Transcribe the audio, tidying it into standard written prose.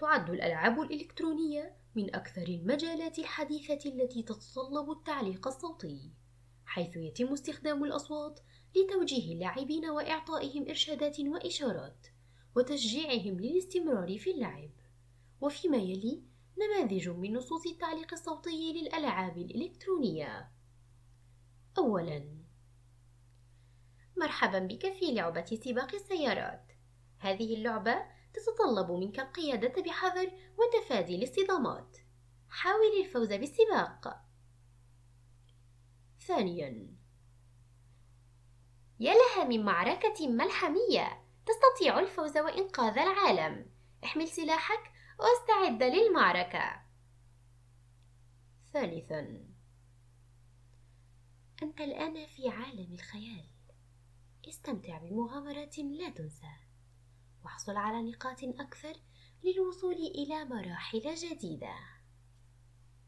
تعد الألعاب الإلكترونية من أكثر المجالات الحديثة التي تتطلب التعليق الصوتي، حيث يتم استخدام الأصوات لتوجيه اللاعبين وإعطائهم إرشادات وإشارات وتشجيعهم للاستمرار في اللعب. وفيما يلي نماذج من نصوص التعليق الصوتي للألعاب الإلكترونية. أولاً، مرحباً بك في لعبة سباق السيارات. هذه اللعبة تتطلب منك القيادة بحذر وتفادي الاصطدامات. حاول الفوز بالسباق. ثانياً، يا لها من معركة ملحمية! تستطيع الفوز وإنقاذ العالم. احمل سلاحك واستعد للمعركة. ثالثاً، أنت الآن في عالم الخيال. استمتع بمغامرات لا تنسى، واحصل على نقاط أكثر للوصول إلى مراحل جديدة.